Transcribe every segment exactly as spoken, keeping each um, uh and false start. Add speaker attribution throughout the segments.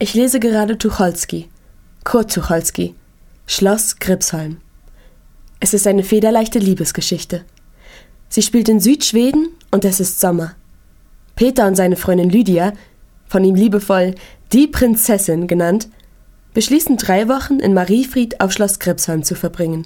Speaker 1: Ich lese gerade Tucholsky, Kurt Tucholsky, Schloss Gripsholm. Es ist eine federleichte Liebesgeschichte. Sie spielt in Südschweden und es ist Sommer. Peter und seine Freundin Lydia, von ihm liebevoll die Prinzessin genannt, beschließen drei Wochen in Mariefried auf Schloss Gripsholm zu verbringen.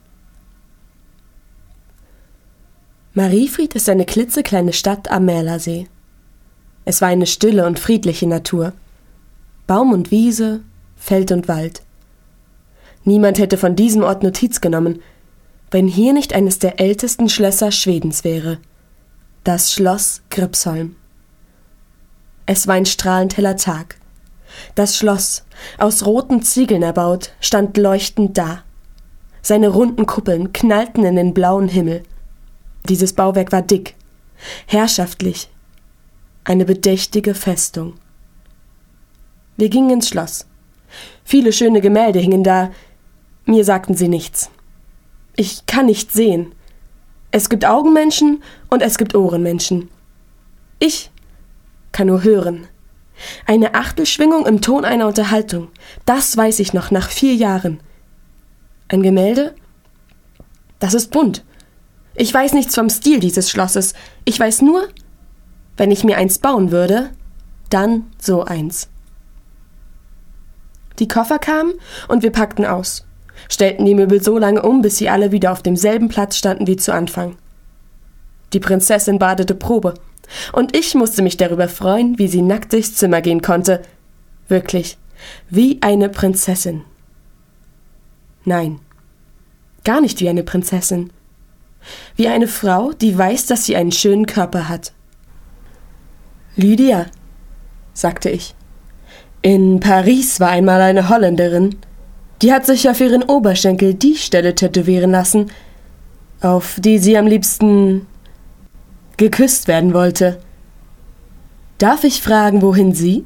Speaker 1: Mariefried ist eine klitzekleine Stadt am Mälersee. Es war eine stille und friedliche Natur. Baum und Wiese, Feld und Wald. Niemand hätte von diesem Ort Notiz genommen, wenn hier nicht eines der ältesten Schlösser Schwedens wäre. Das Schloss Gripsholm. Es war ein strahlend heller Tag. Das Schloss, aus roten Ziegeln erbaut, stand leuchtend da. Seine runden Kuppeln knallten in den blauen Himmel. Dieses Bauwerk war dick, herrschaftlich, eine bedächtige Festung. Wir gingen ins Schloss. Viele schöne Gemälde hingen da. Mir sagten sie nichts. Ich kann nicht sehen. Es gibt Augenmenschen und es gibt Ohrenmenschen. Ich kann nur hören. Eine Achtelschwingung im Ton einer Unterhaltung. Das weiß ich noch nach vier Jahren. Ein Gemälde? Das ist bunt. Ich weiß nichts vom Stil dieses Schlosses. Ich weiß nur, wenn ich mir eins bauen würde, dann so eins. Die Koffer kamen und wir packten aus, stellten die Möbel so lange um, bis sie alle wieder auf demselben Platz standen wie zu Anfang. Die Prinzessin badete Probe, und ich musste mich darüber freuen, wie sie nackt durchs Zimmer gehen konnte. Wirklich, wie eine Prinzessin. Nein, gar nicht wie eine Prinzessin. Wie eine Frau, die weiß, dass sie einen schönen Körper hat. »Lydia«, sagte ich, »in Paris war einmal eine Holländerin. Die hat sich auf ihren Oberschenkel die Stelle tätowieren lassen, auf die sie am liebsten geküsst werden wollte. Darf ich fragen, wohin Sie?«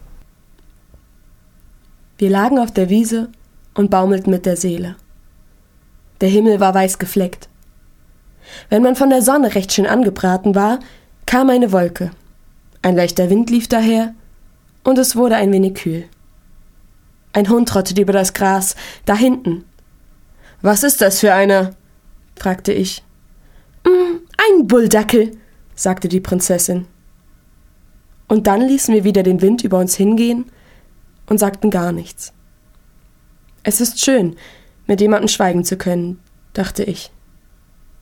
Speaker 1: Wir lagen auf der Wiese und baumelten mit der Seele. Der Himmel war weiß gefleckt. Wenn man von der Sonne recht schön angebraten war, kam eine Wolke. Ein leichter Wind lief daher, und es wurde ein wenig kühl. Ein Hund trottete über das Gras, da hinten. »Was ist das für einer?« fragte ich. »Mm, ein Bulldackel«, sagte die Prinzessin. Und dann ließen wir wieder den Wind über uns hingehen und sagten gar nichts. Es ist schön, mit jemandem schweigen zu können, dachte ich.